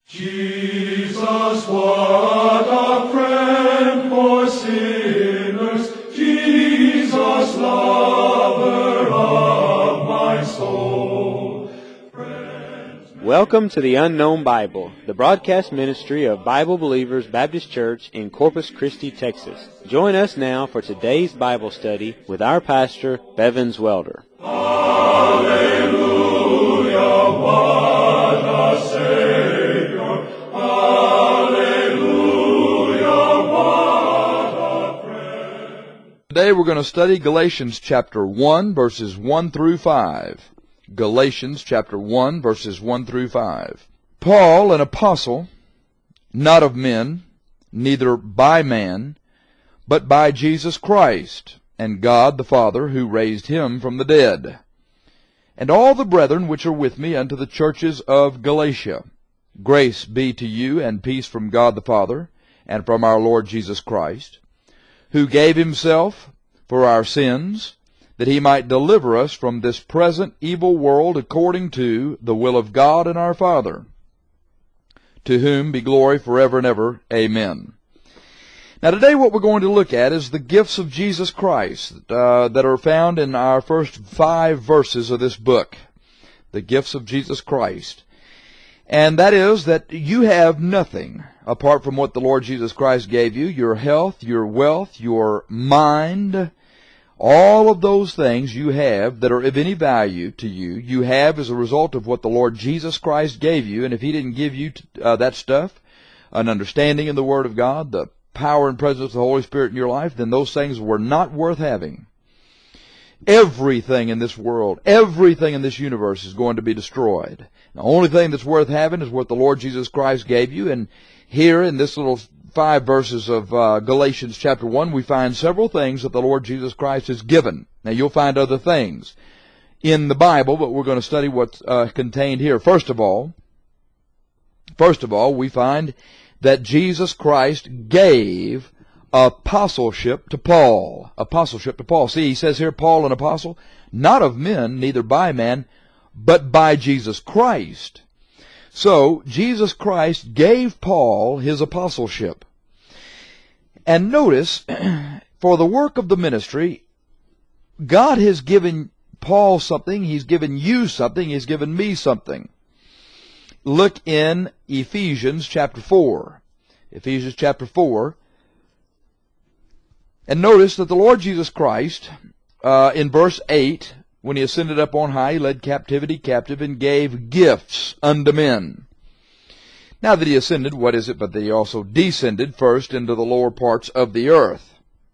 Jesus, what a friend for sinners, Jesus, lover of my soul. Welcome to the Unknown Bible, the broadcast ministry of Bible Believers Baptist Church in Corpus Christi, Texas. Join us now for today's Bible study with our pastor, Bevins Welder. Hallelujah, what a Savior. Hallelujah, what a friend. Today we're going to study Galatians chapter 1, verses 1 through 5. Galatians chapter 1, verses 1 through 5. Paul, an apostle, not of men, neither by man, but by Jesus Christ, and God the Father, who raised him from the dead. And all the brethren which are with me unto the churches of Galatia. Grace be to you, and peace from God the Father, and from our Lord Jesus Christ, who gave himself for our sins, that he might deliver us from this present evil world according to the will of God and our Father, to whom be glory forever and ever. Amen. Now today what we're going to look at is the gifts of Jesus Christ that are found in our first 5 verses of this book. The gifts of Jesus Christ. And that is that you have nothing apart from what the Lord Jesus Christ gave you, your health, your wealth, your mind. All of those things you have that are of any value to you, you have as a result of what the Lord Jesus Christ gave you. And if he didn't give you that stuff, an understanding in the Word of God, the power and presence of the Holy Spirit in your life, then those things were not worth having. Everything in this world, everything in this universe is going to be destroyed. The only thing that's worth having is what the Lord Jesus Christ gave you. And here in this little 5 verses of Galatians chapter 1, we find several things that the Lord Jesus Christ has given. Now you'll find other things in the Bible, but we're going to study what's contained here. First of all, we find that Jesus Christ gave apostleship to Paul. Apostleship to Paul. See, he says here, Paul, an apostle, not of men, neither by man, but by Jesus Christ. So, Jesus Christ gave Paul his apostleship. And notice, for the work of the ministry, God has given Paul something, he's given you something, he's given me something. Look in Ephesians chapter 4. Ephesians chapter 4. And notice that the Lord Jesus Christ, in verse 8, when he ascended up on high, he led captivity captive and gave gifts unto men. Now that he ascended, what is it but that he also descended first into the lower parts of the earth?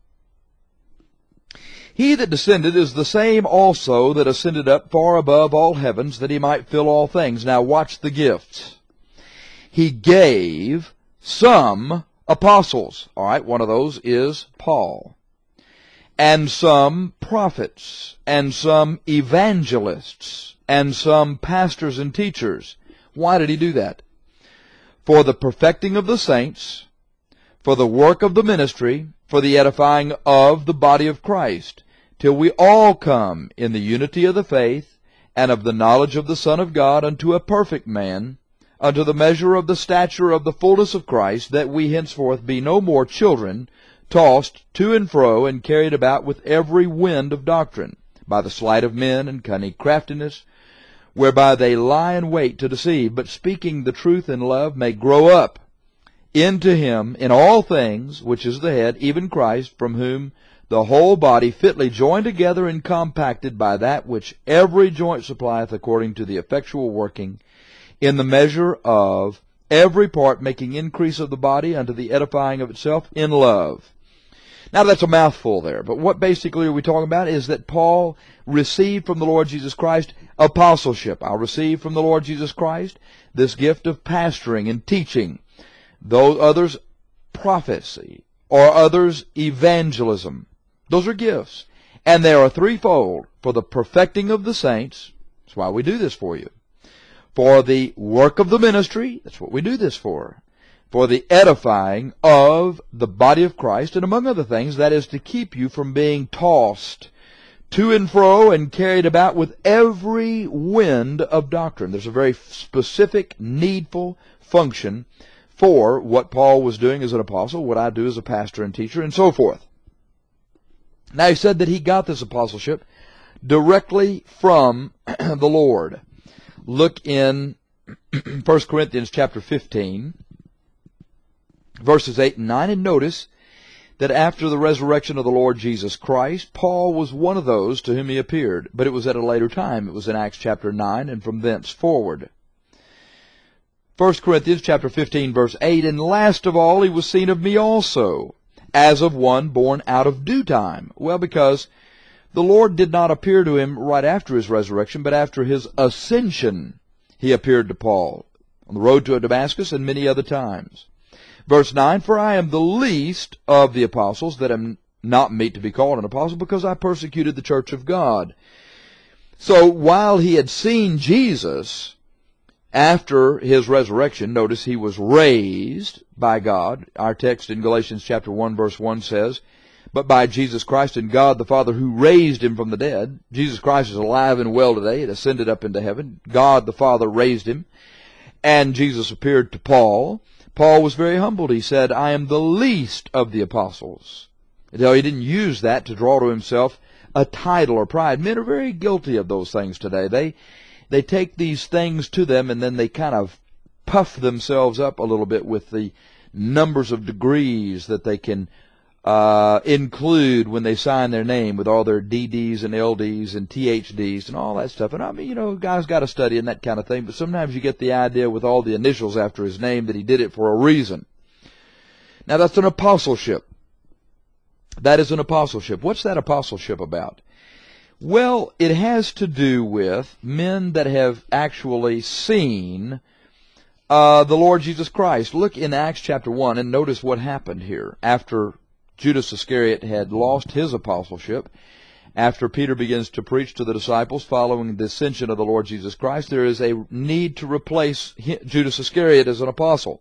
He that descended is the same also that ascended up far above all heavens, that he might fill all things. Now watch the gifts. He gave some apostles. All right, one of those is Paul. And some prophets, and some evangelists, and some pastors and teachers. Why did he do that? For the perfecting of the saints, for the work of the ministry, for the edifying of the body of Christ, till we all come in the unity of the faith, and of the knowledge of the Son of God, unto a perfect man, unto the measure of the stature of the fullness of Christ, that we henceforth be no more children, tossed to and fro, and carried about with every wind of doctrine, by the sleight of men and cunning craftiness, whereby they lie in wait to deceive, but speaking the truth in love may grow up into him in all things, which is the head, even Christ, from whom the whole body fitly joined together and compacted by that which every joint supplieth, according to the effectual working in the measure of every part, making increase of the body unto the edifying of itself in love. Now that's a mouthful there, but what basically are we talking about is that Paul received from the Lord Jesus Christ apostleship. I received from the Lord Jesus Christ this gift of pastoring and teaching. Those others, prophecy, or others, evangelism. Those are gifts. And they are threefold. For the perfecting of the saints, that's why we do this for you. For the work of the ministry, that's what we do this for. For the edifying of the body of Christ, and among other things, that is to keep you from being tossed to and fro and carried about with every wind of doctrine. There's a very specific, needful, function for what Paul was doing as an apostle, what I do as a pastor and teacher, and so forth. Now he said that he got this apostleship directly from the Lord. Look in 1 Corinthians chapter 15, verses 8 and 9, and notice that after the resurrection of the Lord Jesus Christ, Paul was one of those to whom he appeared, but it was at a later time. It was in Acts chapter 9 and from thence forward. 1 Corinthians chapter 15, verse 8, and last of all he was seen of me also, as of one born out of due time. Well, because the Lord did not appear to him right after his resurrection, but after his ascension he appeared to Paul on the road to Damascus and many other times. Verse 9, for I am the least of the apostles, that am not meet to be called an apostle, because I persecuted the church of God. So while he had seen Jesus after his resurrection, notice he was raised by God. Our text in Galatians chapter 1 verse 1 says, but by Jesus Christ and God the Father who raised him from the dead. Jesus Christ is alive and well today. He ascended up into heaven. God the Father raised him. And Jesus appeared to Paul. Paul was very humbled. He said, I am the least of the apostles. He didn't use that to draw to himself a title or pride. Men are very guilty of those things today. They take these things to them and then they kind of puff themselves up a little bit with the numbers of degrees that they can include when they sign their name, with all their DDs and LDs and THDs and all that stuff. And I mean, guys got to study and that kind of thing, but sometimes you get the idea with all the initials after his name that he did it for a reason. Now that's an apostleship. That is an apostleship. What's that apostleship about? Well, it has to do with men that have actually seen the Lord Jesus Christ. Look in Acts chapter 1 and notice what happened here after Judas Iscariot had lost his apostleship. After Peter begins to preach to the disciples following the ascension of the Lord Jesus Christ, there is a need to replace Judas Iscariot as an apostle.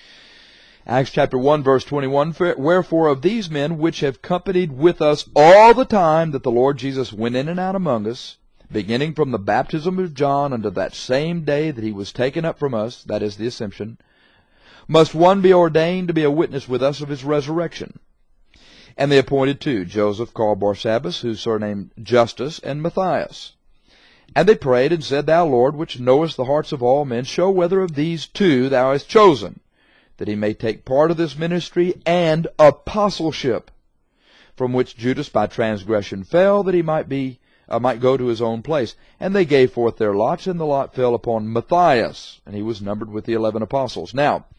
Acts chapter 1 verse 21, wherefore of these men which have companied with us all the time that the Lord Jesus went in and out among us, beginning from the baptism of John unto that same day that he was taken up from us, that is the ascension, must one be ordained to be a witness with us of his resurrection. And they appointed two, Joseph called Barsabbas, whose surname Justus, and Matthias. And they prayed and said, Thou, Lord, which knowest the hearts of all men, show whether of these two thou hast chosen, that he may take part of this ministry and apostleship, from which Judas by transgression fell, that he might go to his own place. And they gave forth their lots, and the lot fell upon Matthias, and he was numbered with the 11 apostles. Now,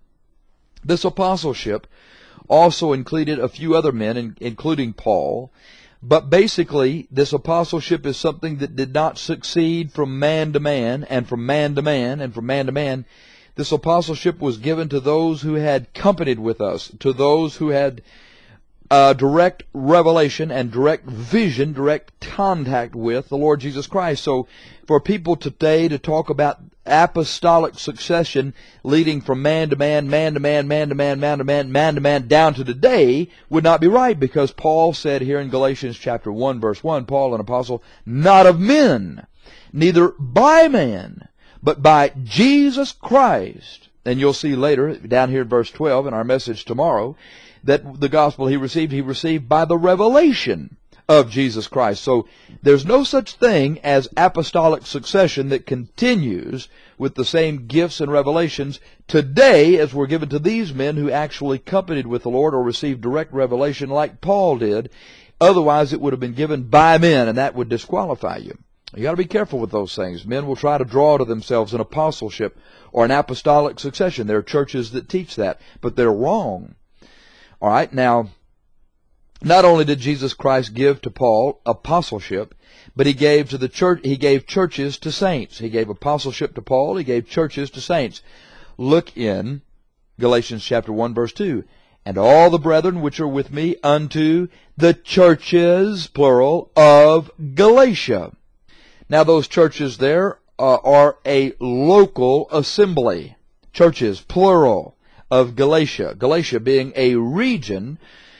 this apostleship also included a few other men, including Paul, but basically this apostleship is something that did not succeed from man to man, and from man to man, and from man to man. This apostleship was given to those who had companied with us, to those who had direct revelation and direct vision, direct contact with the Lord Jesus Christ. So for people today to talk about apostolic succession leading from man to man, man to man, man to man, man to man, man to man, down to today would not be right, because Paul said here in Galatians chapter 1 verse 1, Paul, an apostle, not of men, neither by man, but by Jesus Christ. And you'll see later, down here in verse 12 in our message tomorrow, that the gospel he received by the revelation of Jesus Christ. So there's no such thing as apostolic succession that continues with the same gifts and revelations today as were given to these men who actually companied with the Lord or received direct revelation like Paul did. Otherwise it would have been given by men, and that would disqualify you. You got to be careful with those things. Men will try to draw to themselves an apostleship or an apostolic succession. There are churches that teach that, but they're wrong. All right, now, not only did Jesus Christ give to Paul apostleship, but he gave to the church, he gave churches to saints. He gave apostleship to Paul, he gave churches to saints. Look in Galatians chapter 1 verse 2. And all the brethren which are with me unto the churches, plural, of Galatia. Now those churches there are a local assembly. Churches, plural, of Galatia. Galatia being a region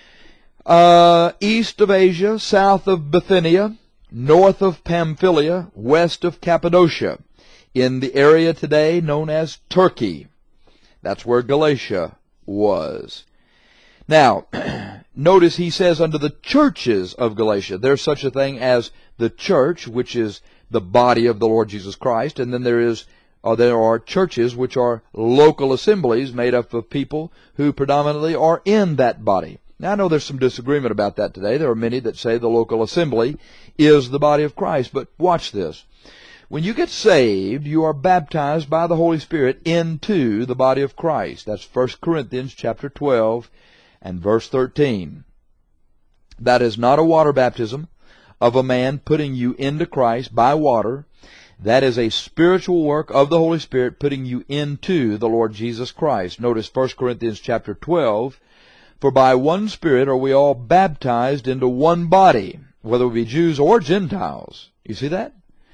east of Asia, south of Bithynia, north of Pamphylia, west of Cappadocia, in the area today known as Turkey. That's where Galatia was. Now, notice he says unto the churches of Galatia. There's such a thing as the church, which is the body of the Lord Jesus Christ, and then there are churches which are local assemblies made up of people who predominantly are in that body. Now, I know there's some disagreement about that today. There are many that say the local assembly is the body of Christ, but watch this. When you get saved, you are baptized by the Holy Spirit into the body of Christ. That's 1 Corinthians chapter 12 and verse 13. That is not a water baptism of a man putting you into Christ by water. That is a spiritual work of the Holy Spirit putting you into the Lord Jesus Christ. Notice 1 Corinthians chapter 12, for by one Spirit are we all baptized into one body, whether we be Jews or Gentiles. You see that?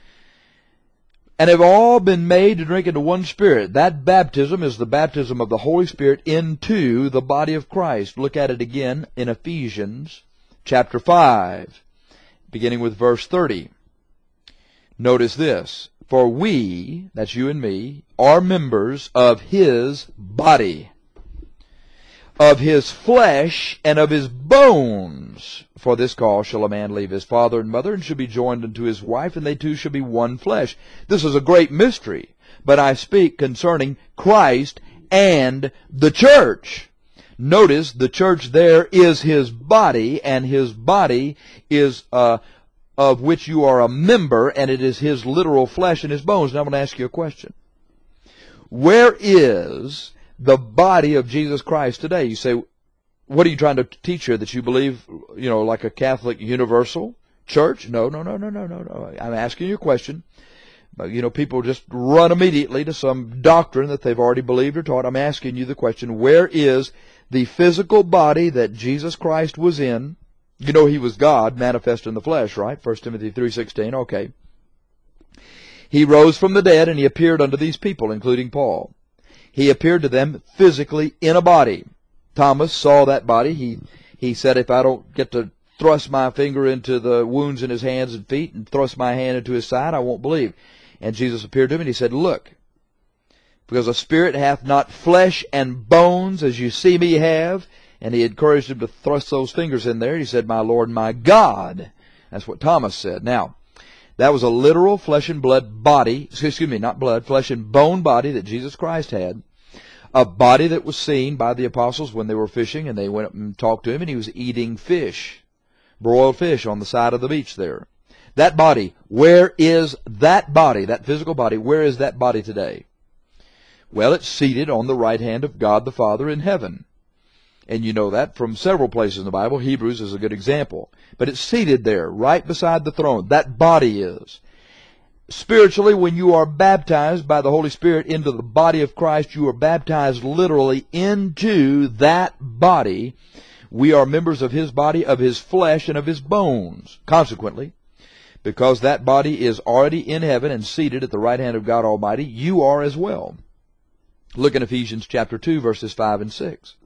And have all been made to drink into one Spirit. That baptism is the baptism of the Holy Spirit into the body of Christ. Look at it again in Ephesians chapter 5, beginning with verse 30. Notice this. For we, that's you and me, are members of His body, of His flesh, and of His bones. For this cause shall a man leave his father and mother, and shall be joined unto his wife, and they two shall be one flesh. This is a great mystery, but I speak concerning Christ and the church. Notice the church there is His body, and His body is of which you are a member, and it is His literal flesh and His bones. Now I'm going to ask you a question. Where is the body of Jesus Christ today? You say, what are you trying to teach here? That you believe, like a Catholic universal church? No. I'm asking you a question. People just run immediately to some doctrine that they've already believed or taught. I'm asking you the question, where is the physical body that Jesus Christ was in? You know He was God manifest in the flesh, right? 1 Timothy 3:16, okay. He rose from the dead and He appeared unto these people, including Paul. He appeared to them physically in a body. Thomas saw that body. He said, if I don't get to thrust my finger into the wounds in his hands and feet and thrust my hand into his side, I won't believe. And Jesus appeared to him and He said, look, because a spirit hath not flesh and bones as you see me have. And He encouraged him to thrust those fingers in there. He said, my Lord, my God. That's what Thomas said. Now, that was a literal flesh and blood body, flesh and bone body that Jesus Christ had. A body that was seen by the apostles when they were fishing, and they went up and talked to Him, and He was eating fish, broiled fish on the side of the beach there. That body, where is that body, that physical body, where is that body today? Well, it's seated on the right hand of God the Father in heaven. And you know that from several places in the Bible. Hebrews is a good example. But it's seated there, right beside the throne. That body is. Spiritually, when you are baptized by the Holy Spirit into the body of Christ, you are baptized literally into that body. We are members of His body, of His flesh, and of His bones. Consequently, because that body is already in heaven and seated at the right hand of God Almighty, you are as well. Look in Ephesians chapter 2, verses 5 and 6.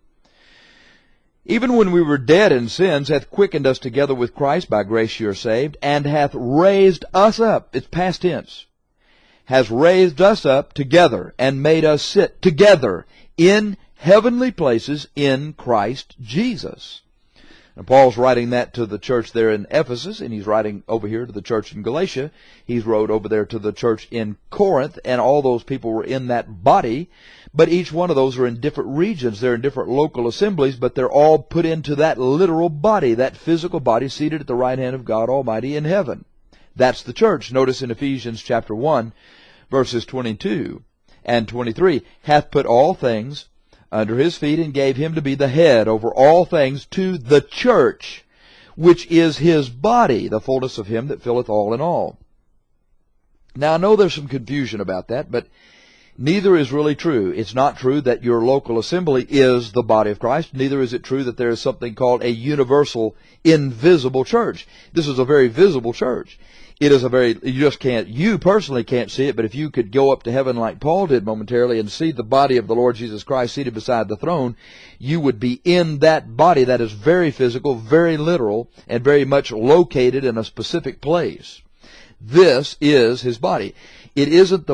Even when we were dead in sins, hath quickened us together with Christ, by grace you are saved, and hath raised us up, it's past tense, has raised us up together, and made us sit together in heavenly places in Christ Jesus. And Paul's writing that to the church there in Ephesus, and he's writing over here to the church in Galatia. He's wrote over there to the church in Corinth, and all those people were in that body. But each one of those are in different regions. They're in different local assemblies, but they're all put into that literal body, that physical body seated at the right hand of God Almighty in heaven. That's the church. Notice in Ephesians chapter 1, verses 22 and 23, hath put all things under His feet, and gave Him to be the head over all things to the church, which is His body, the fullness of Him that filleth all in all. Now, I know there's some confusion about that, but neither is really true. It's not true that your local assembly is the body of Christ. Neither is it true that there is something called a universal, invisible church. This is a very visible church. It is you personally can't see it, but if you could go up to heaven like Paul did momentarily and see the body of the Lord Jesus Christ seated beside the throne, you would be in that body that is very physical, very literal, and very much located in a specific place. This is His body. It isn't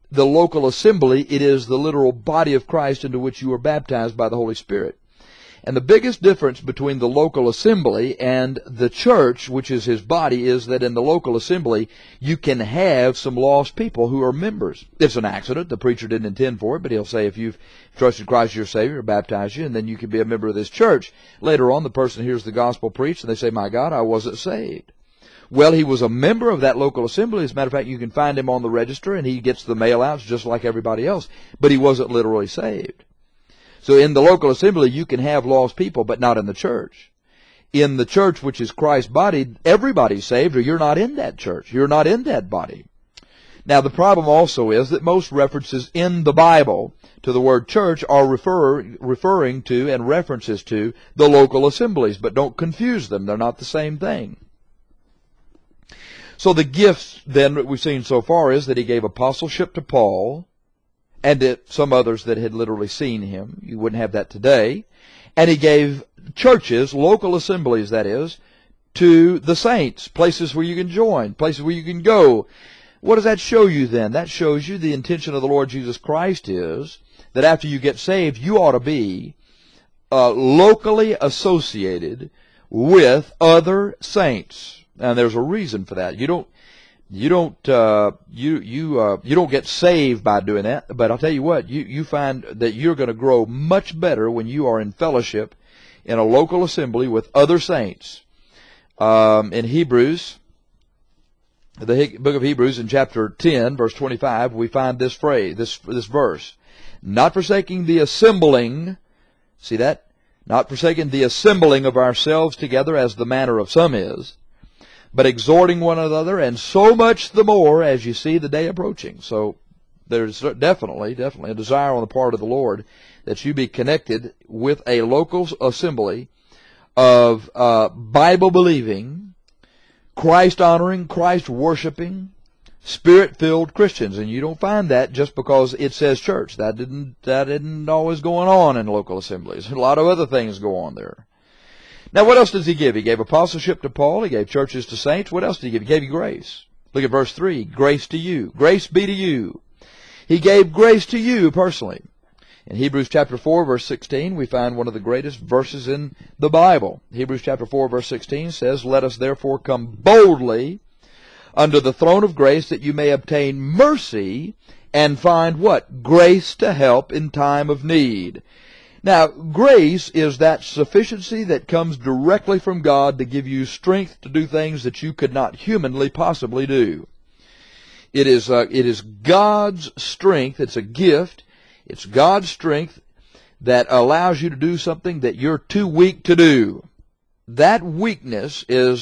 the local assembly, it is the literal body of Christ into which you are baptized by the Holy Spirit. And the biggest difference between the local assembly and the church, which is his body, is that in the local assembly, you can have some lost people who are members. It's an accident. The preacher didn't intend for it, but he'll say, if you've trusted Christ as your Savior, he'll baptize you, and then you can be a member of this church. Later on, the person hears the gospel preached, and they say, my God, I wasn't saved. Well, he was a member of that local assembly. As a matter of fact, you can find him on the register, and he gets the mail-outs just like everybody else, but he wasn't literally saved. So in the local assembly, you can have lost people, but not in the church. In the church, which is Christ's body, everybody's saved, or you're not in that church. You're not in that body. Now, the problem also is that most references in the Bible to the word church are referring to and references to the local assemblies, but don't confuse them. They're not the same thing. So the gifts, then, that we've seen so far is that he gave apostleship to Paul, and to some others that had literally seen him. You wouldn't have that today. And he gave churches, local assemblies that is, to the saints, places where you can join, places where you can go. What does that show you then? That shows you the intention of the Lord Jesus Christ is that after you get saved, you ought to be locally associated with other saints. And there's a reason for that. You don't get saved by doing that, but I'll tell you what, you find that you're going to grow much better when you are in fellowship in a local assembly with other saints. In Hebrews, the book of Hebrews, in chapter 10, verse 25, we find this phrase, this verse, not forsaking the assembling, see that? Not forsaking the assembling of ourselves together as the manner of some is, but exhorting one another, and so much the more as you see the day approaching. So there's definitely a desire on the part of the Lord that you be connected with a local assembly of Bible-believing, Christ-honoring, Christ-worshiping, Spirit-filled Christians. And you don't find that just because it says church. That isn't always going on in local assemblies. A lot of other things go on there. Now, what else does he give? He gave apostleship to Paul. He gave churches to saints. What else did he give? He gave you grace. Look at verse 3. Grace to you. Grace be to you. He gave grace to you personally. In Hebrews chapter 4, verse 16, we find one of the greatest verses in the Bible. Hebrews chapter 4, verse 16 says, let us therefore come boldly under the throne of grace that you may obtain mercy and find what? Grace to help in time of need. Now, grace is that sufficiency that comes directly from God to give you strength to do things that you could not humanly possibly do. It is God's strength. It's a gift. It's God's strength that allows you to do something that you're too weak to do. That weakness is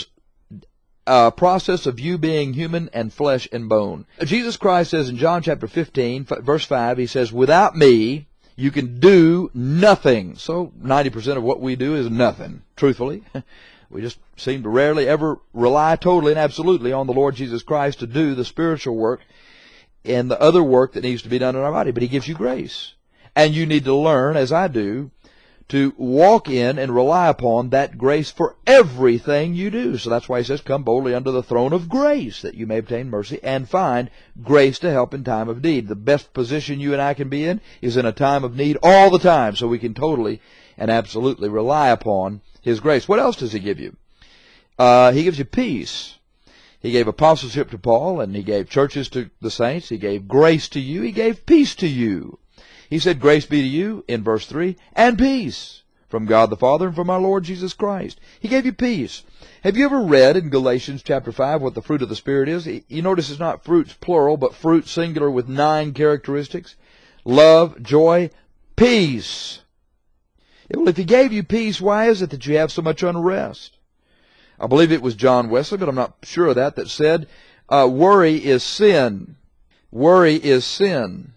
a process of you being human and flesh and bone. Jesus Christ says in John chapter 15, verse 5, he says, without me, you can do nothing. So 90% of what we do is nothing, truthfully. We just seem to rarely ever rely totally and absolutely on the Lord Jesus Christ to do the spiritual work and the other work that needs to be done in our body. But he gives you grace. And you need to learn, as I do, to walk in and rely upon that grace for everything you do. So that's why he says, come boldly under the throne of grace, that you may obtain mercy and find grace to help in time of need. The best position you and I can be in is in a time of need all the time, so we can totally and absolutely rely upon his grace. What else does he give you? He gives you peace. He gave apostleship to Paul, and he gave churches to the saints. He gave grace to you. He gave peace to you. He said, grace be to you, in verse 3, and peace from God the Father and from our Lord Jesus Christ. He gave you peace. Have you ever read in Galatians chapter 5 what the fruit of the Spirit is? You notice it's not fruits plural, but fruit singular with 9 characteristics. Love, joy, peace. Well, if he gave you peace, why is it that you have so much unrest? I believe it was John Wesley, but I'm not sure of that said, worry is sin. Worry is sin.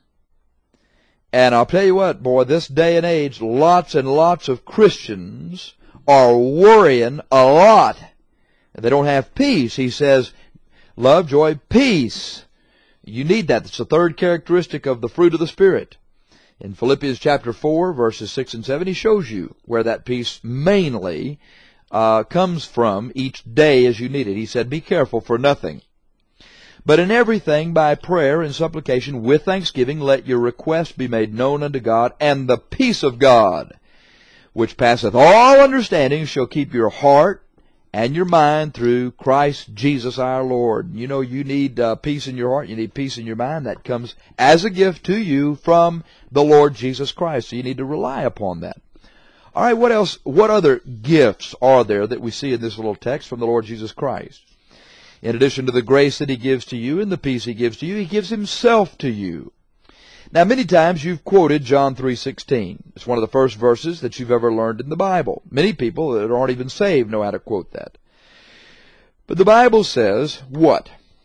And I'll tell you what, boy, this day and age, lots and lots of Christians are worrying a lot. They don't have peace. He says, love, joy, peace. You need that. It's the third characteristic of the fruit of the Spirit. In Philippians chapter 4, verses 6 and 7, he shows you where that peace mainly comes from each day as you need it. He said, be careful for nothing, But in everything by prayer and supplication with thanksgiving let your requests be made known unto God, and the peace of God, which passeth all understanding, shall keep your heart and your mind through Christ Jesus our Lord. You know, you need peace in your heart, you need peace in your mind. That comes as a gift to you from the Lord Jesus Christ. So you need to rely upon that. All right, what else? What other gifts are there that we see in this little text from the Lord Jesus Christ? In addition to the grace that He gives to you and the peace He gives to you, He gives Himself to you. Now, many times you've quoted John 3:16. It's one of the first verses that you've ever learned in the Bible. Many people that aren't even saved know how to quote that. But the Bible says, what?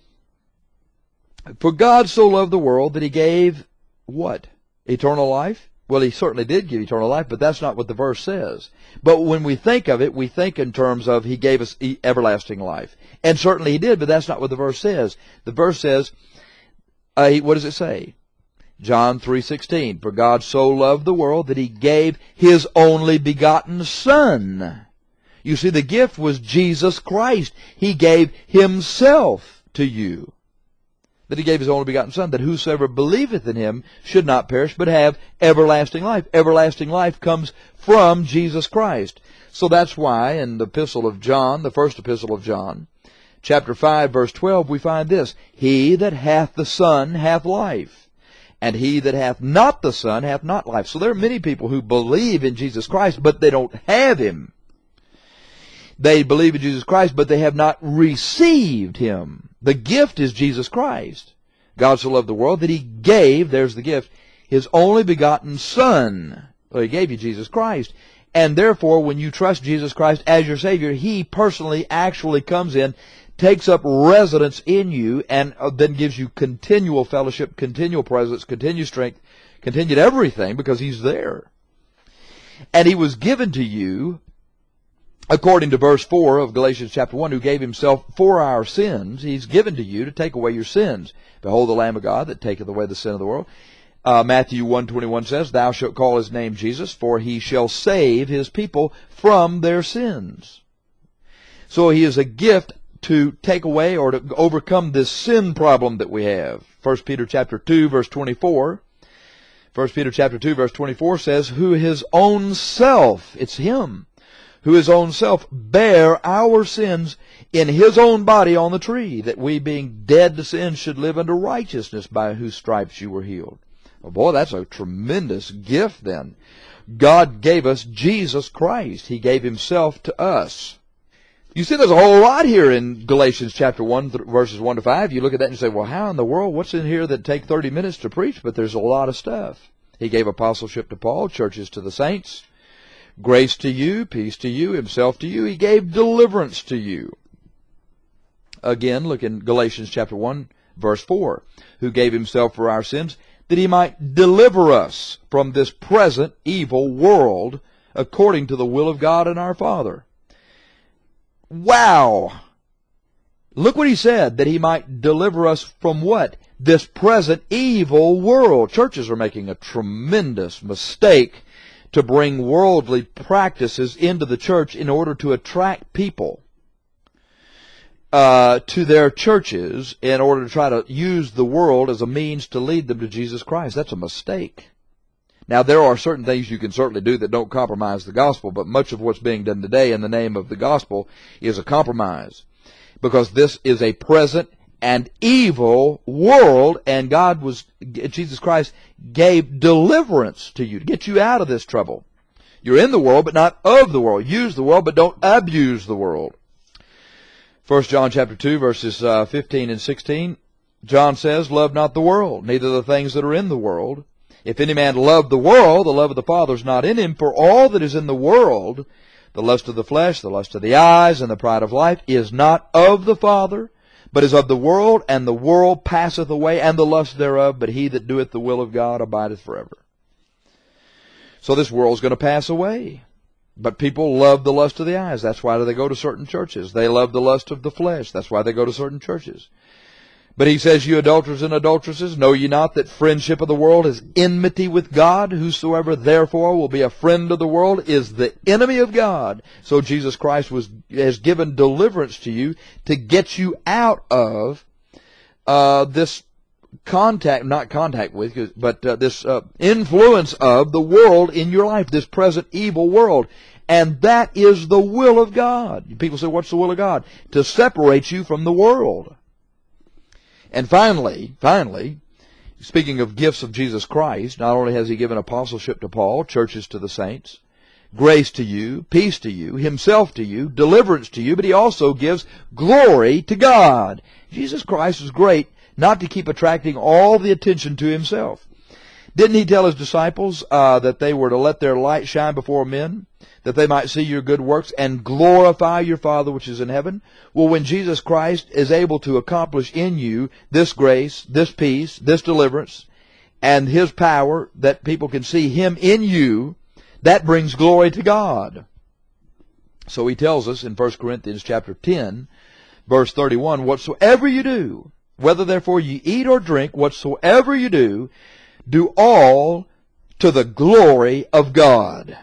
For God so loved the world that He gave, what? Eternal life? Well, He certainly did give eternal life, but that's not what the verse says. But when we think of it, we think in terms of He gave us everlasting life. And certainly He did, but that's not what the verse says. The verse says, what does it say? John 3:16, for God so loved the world that He gave His only begotten Son. You see, the gift was Jesus Christ. He gave Himself to you. That He gave His only begotten Son, that whosoever believeth in Him should not perish, but have everlasting life. Everlasting life comes from Jesus Christ. So that's why in the epistle of John, the first epistle of John, chapter 5, verse 12, we find this, He that hath the Son hath life, and he that hath not the Son hath not life. So there are many people who believe in Jesus Christ, but they don't have Him. They believe in Jesus Christ, but they have not received Him. The gift is Jesus Christ. God so loved the world that He gave, there's the gift, His only begotten Son. Well, He gave you Jesus Christ. And therefore, when you trust Jesus Christ as your Savior, He personally actually comes in, takes up residence in you, and then gives you continual fellowship, continual presence, continued strength, continued everything, because He's there. And He was given to you, according to verse 4 of Galatians chapter 1, who gave Himself for our sins. He's given to you to take away your sins. Behold the Lamb of God that taketh away the sin of the world. Matthew 1:21 says, Thou shalt call His name Jesus, for He shall save His people from their sins. So He is a gift to take away or to overcome this sin problem that we have. 1 Peter chapter 2, verse 24. 1 Peter chapter 2, verse 24 says, Who His own self, it's Him, who His own self bare our sins in His own body on the tree, that we being dead to sin should live unto righteousness, by whose stripes you were healed. Oh boy, that's a tremendous gift then. God gave us Jesus Christ. He gave Himself to us. You see, there's a whole lot here in Galatians chapter 1, verses 1 to 5. You look at that and you say, well, how in the world, what's in here that take 30 minutes to preach? But there's a lot of stuff. He gave apostleship to Paul, churches to the saints, grace to you, peace to you, Himself to you. He gave deliverance to you. Again, look in Galatians chapter 1, verse 4. Who gave Himself for our sins, that He might deliver us from this present evil world, according to the will of God and our Father. Wow! Look what He said, that He might deliver us from what? This present evil world. Churches are making a tremendous mistake to bring worldly practices into the church in order to attract people to their churches, in order to try to use the world as a means to lead them to Jesus Christ. That's a mistake. Now, there are certain things you can certainly do that don't compromise the gospel, but much of what's being done today in the name of the gospel is a compromise, because this is a present and evil world, and Jesus Christ gave deliverance to you to get you out of this trouble. You're in the world, but not of the world. Use the world, but don't abuse the world. 1 John chapter 2, verses 15 and 16, John says, Love not the world, neither the things that are in the world. If any man love the world, the love of the Father is not in him. For all that is in the world, the lust of the flesh, the lust of the eyes, and the pride of life, is not of the Father, but is of the world, and the world passeth away, and the lust thereof, but he that doeth the will of God abideth forever. So this world's going to pass away. But people love the lust of the eyes. That's why they go to certain churches. They love the lust of the flesh. That's why they go to certain churches. But He says, You adulterers and adulteresses, know ye not that friendship of the world is enmity with God? Whosoever therefore will be a friend of the world is the enemy of God. So Jesus Christ has given deliverance to you to get you out of this this influence of the world in your life, this present evil world. And that is the will of God. People say, what's the will of God? To separate you from the world. And finally, speaking of gifts of Jesus Christ, not only has He given apostleship to Paul, churches to the saints, grace to you, peace to you, Himself to you, deliverance to you, but He also gives glory to God. Jesus Christ is great not to keep attracting all the attention to Himself. Didn't He tell His disciples that they were to let their light shine before men, that they might see your good works and glorify your Father which is in heaven? Well, when Jesus Christ is able to accomplish in you this grace, this peace, this deliverance, and His power, that people can see Him in you, that brings glory to God. So He tells us in 1 Corinthians chapter 10, verse 31, whatsoever you do, whether therefore ye eat or drink, whatsoever you do, do all to the glory of God.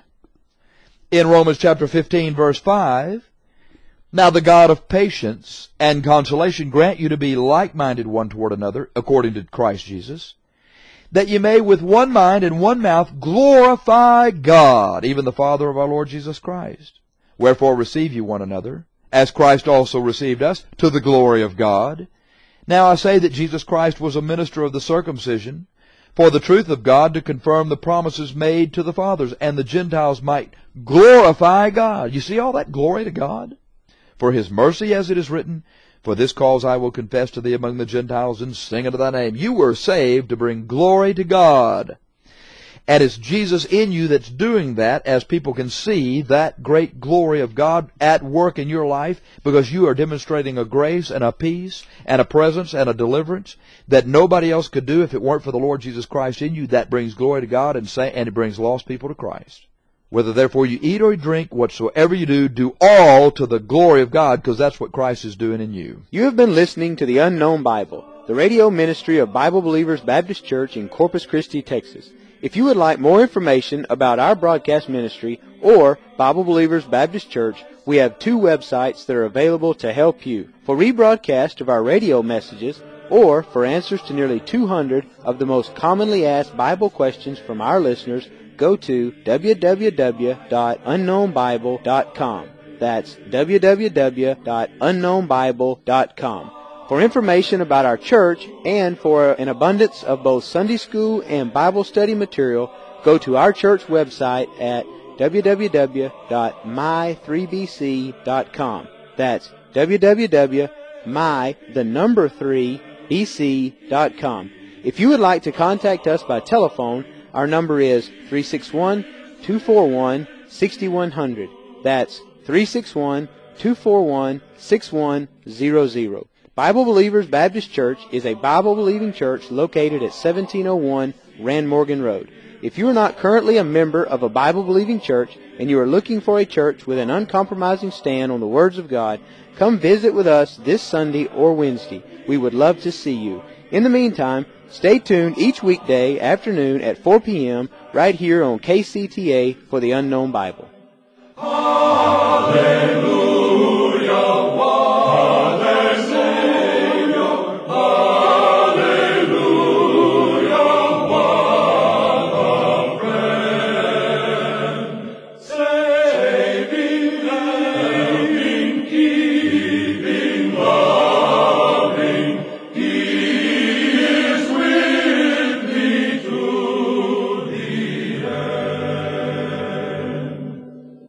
In Romans chapter 15, verse 5, now the God of patience and consolation grant you to be like-minded one toward another, according to Christ Jesus, that ye may with one mind and one mouth glorify God, even the Father of our Lord Jesus Christ. Wherefore receive ye one another, as Christ also received us, to the glory of God. Now I say that Jesus Christ was a minister of the circumcision, for the truth of God, to confirm the promises made to the fathers, and the Gentiles might glorify God. You see all that glory to God? For His mercy, as it is written, for this cause I will confess to thee among the Gentiles, and sing unto thy name. You were saved to bring glory to God. And it's Jesus in you that's doing that, as people can see that great glory of God at work in your life, because you are demonstrating a grace and a peace and a presence and a deliverance that nobody else could do if it weren't for the Lord Jesus Christ in you. That brings glory to God, and it brings lost people to Christ. Whether therefore you eat or drink, whatsoever you do, do all to the glory of God, because that's what Christ is doing in you. You have been listening to the Unknown Bible, the radio ministry of Bible Believers Baptist Church in Corpus Christi, Texas. If you would like more information about our broadcast ministry or Bible Believers Baptist Church, we have 2 websites that are available to help you. For rebroadcast of our radio messages, or for answers to nearly 200 of the most commonly asked Bible questions from our listeners, go to www.unknownbible.com. That's www.unknownbible.com. For information about our church and for an abundance of both Sunday school and Bible study material, go to our church website at www.my3bc.com. That's www.my3bc.com. If you would like to contact us by telephone, our number is 361-241-6100. That's 361-241-6100. Bible Believers Baptist Church is a Bible-believing church located at 1701 Rand Morgan Road. If you are not currently a member of a Bible-believing church and you are looking for a church with an uncompromising stand on the words of God, come visit with us this Sunday or Wednesday. We would love to see you. In the meantime, stay tuned each weekday afternoon at 4 p.m. right here on KCTA for the Unknown Bible. Hallelujah.